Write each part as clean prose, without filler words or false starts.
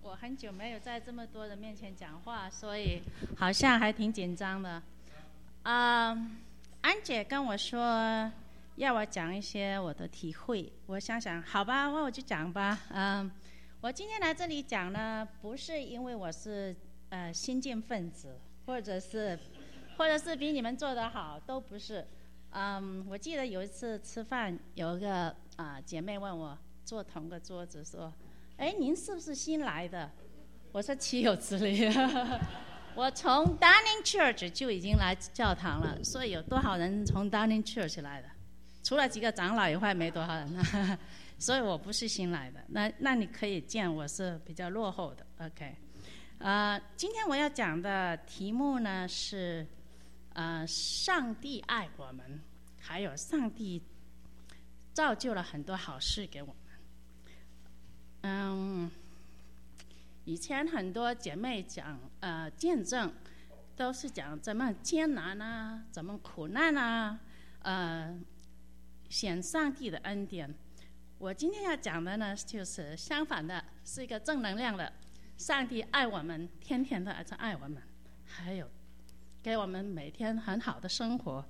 我很久没有在这么多人面前讲话，所以好像还挺紧张的。安姐跟我说要我讲一些我的体会，我想想，好吧，那我就讲吧。我今天来这里讲呢，不是因为我是新进分子，或者是比你们做得好，都不是。我记得有一次吃饭，有一个姐妹问我，坐同个桌子说：“哎，您是不是新来的？”我说：“岂有此理！我从 Downing Church 就已经来教堂了，所以有多少人从 Downing Church 来的？除了几个长老以外，没多少人。所以我不是新来的。那你可以见我是比较落后的。OK， 今天我要讲的题目呢是上帝爱我们，还有上帝造就了很多好事给我们。以前很多姐妹讲见证，都是讲怎么艰难啊，怎么苦难啊，显上帝的恩典。我今天要讲的呢，就是相反的，是一个正能量的。上帝爱我们，天天的爱我们，还有给我们每天很好的生活。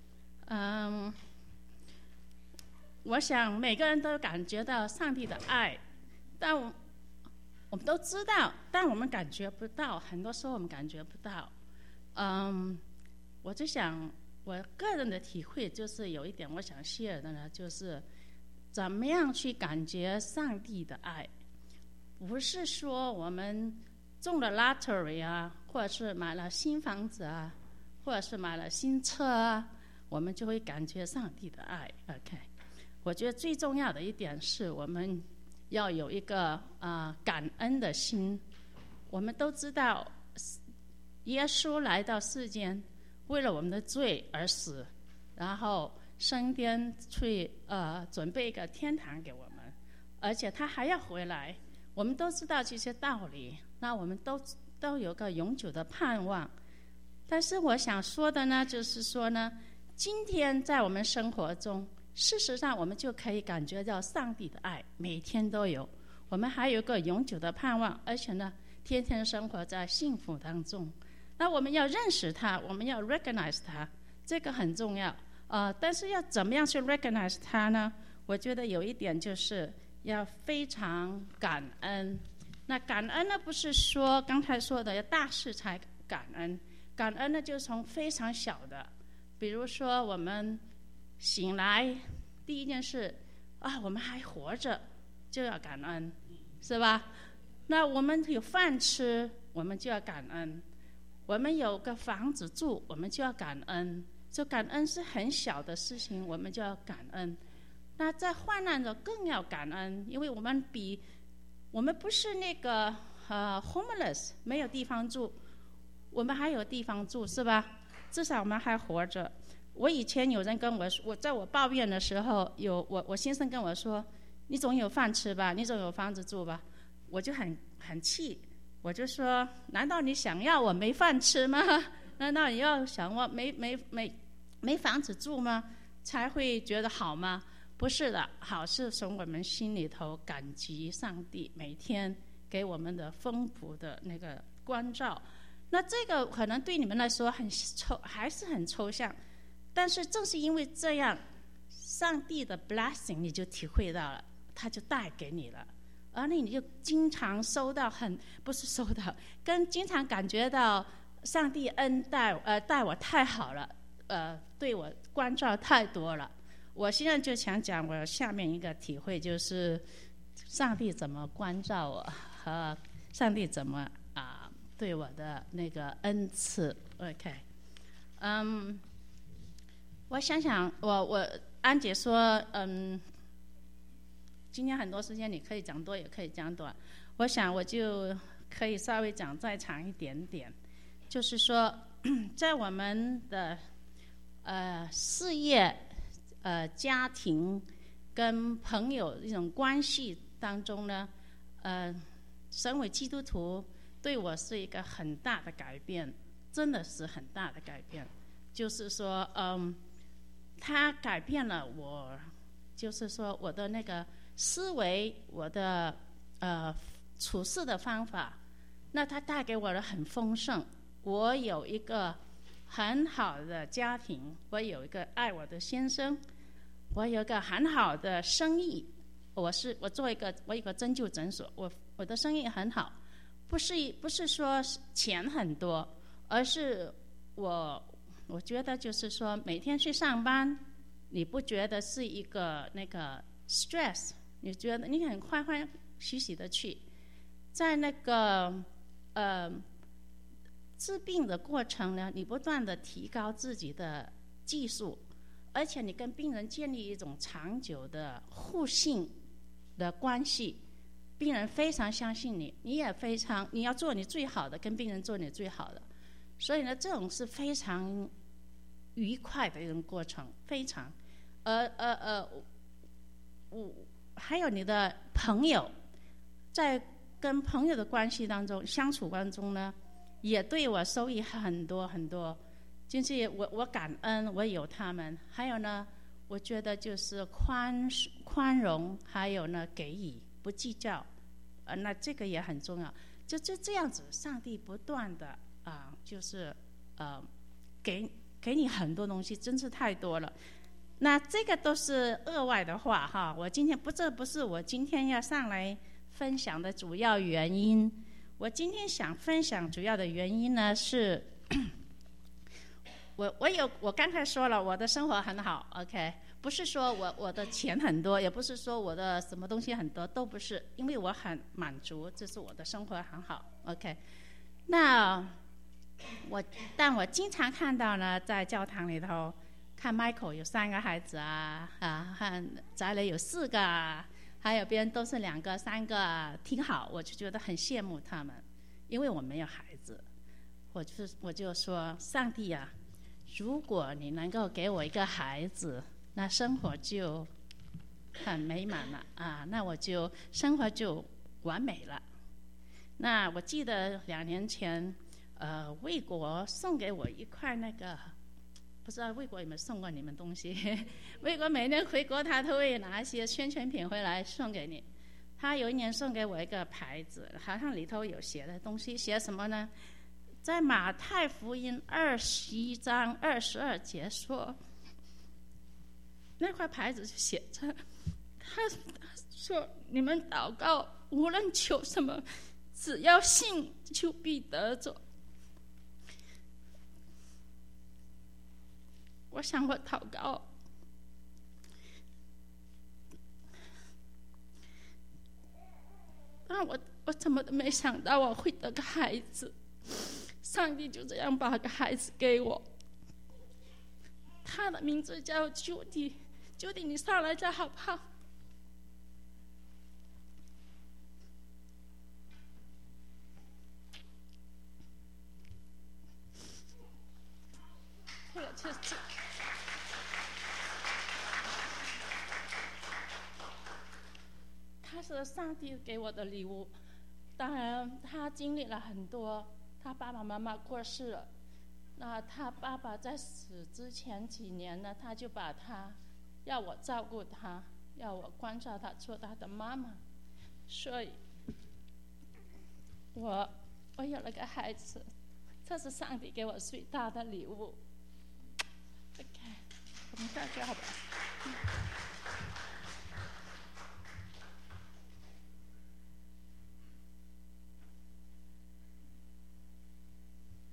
我想每个人都感觉到上帝的爱，但我们都知道，但我们感觉不到，很多时候我们感觉不到。我就想，我个人的体会就是有一点我想 share 的呢，就是怎么样去感觉上帝的爱。不是说我们中了 lottery 啊，或者是买了新房子啊，或者是买了新车啊，我们就会感觉上帝的爱。OK， 我觉得最重要的一点是我们要有一个感恩的心。我们都知道，耶稣来到世间，为了我们的罪而死，然后升天去准备一个天堂给我们，而且他还要回来。我们都知道这些道理，那我们都有个永久的盼望。但是我想说的呢，就是说呢，今天在我们生活中，事实上我们就可以感觉到上帝的爱，每天都有。我们还有个永久的盼望，而且呢，天天生活在幸福当中。那我们要认识他，我们要 recognize 他，这个很重要。但是要怎么样去 recognize 他呢？我觉得有一点就是要非常感恩。那感恩呢，不是说刚才说的要大事才感恩，感恩呢就是从非常小的，比如说我们醒来第一件事我们还活着，就要感恩，是吧？那我们有饭吃，我们就要感恩；我们有个房子住，我们就要感恩。就感恩是很小的事情，我们就要感恩。那在患难中更要感恩，因为我们不是那个homeless 没有地方住，我们还有地方住，是吧？至少我们还活着。我以前有人跟我在我抱怨的时候，我先生跟我说：“你总有饭吃吧，你总有房子住吧。”我就很气，我就说：“难道你想要我没饭吃吗？难道你要想我没房子住吗？才会觉得好吗？”不是的，好是从我们心里头感激上帝每天给我们的丰富的那个关照。那这个可能对你们来说还是很抽象，但是正是因为这样，上帝的 blessing 你就体会到了，他就带给你了，而你就经常经常感觉到上帝恩待我太好了，对我关照太多了。我现在就想讲我下面一个体会，就是上帝怎么关照我，和上帝怎么对我的那个恩赐。 OK， 我想想，我安姐说今天很多时间你可以讲多也可以讲短，我想我就可以稍微讲再长一点点。就是说在我们的事业家庭跟朋友这种关系当中呢，身为基督徒对我是一个很大的改变，真的是很大的改变。就是说他改变了我，就是说我的那个思维，我的处事的方法，那它带给我的很丰盛。我有一个很好的家庭，我有一个爱我的先生，我有一个很好的生意。我有一个针灸诊所，我的生意很好，不是说钱很多，而是我觉得就是说每天去上班，你不觉得是一个那个 stress， 你觉得你很欢欢喜喜的去，在那个治病的过程呢，你不断的提高自己的技术，而且你跟病人建立一种长久的互信的关系，病人非常相信你，你要做你最好的，跟病人做你最好的，所以呢，这种是非常愉快的一种过程，非常，还有你的朋友，在跟朋友的关系当中相处当中呢，也对我收益很多很多，就是我感恩我有他们，还有呢，我觉得就是宽容，还有呢给予不计较，那这个也很重要。就这样子，上帝不断的就是给你很多东西，真是太多了。那这个都是额外的话哈，这不是我今天要上来分享的主要原因。我今天想分享主要的原因呢是，我刚才说了，我的生活很好 ，OK， 不是说我的钱很多，也不是说我的什么东西很多，都不是，因为我很满足，这是我的生活很好 ，OK。那但我经常看到呢，在教堂里头看 Michael 有3个孩子和翟雷有4个还有别人都是2个3个，挺好，我就觉得很羡慕他们，因为我没有孩子，我就说上帝啊，如果你能够给我一个孩子，那生活就很美满了那我就生活就完美了。那我记得2年前，魏国送给我一块那个。不知道魏国有没有送过你们东西？魏国每年回国，他都会拿一些宣传品回来送给你。他有一年送给我一个牌子，好像里头有写的东西，写什么呢？在马太福音21章22节说，那块牌子就写着，他说：“你们祷告，无论求什么，只要信，就必得着。”我想我祷告，但我怎么都没想到我会得个孩子，上帝就这样把个孩子给我。他的名字叫 Judy，Judy 你上来这好不好？他是上帝给我的礼物，当然他经历了很多，他爸爸妈妈过世了，那他爸爸在死之前几年呢，他就把他要我照顾他，要我关照他，做他的妈妈，所以我有了个孩子，这是上帝给我最大的礼物。OK， 我们下去好不好？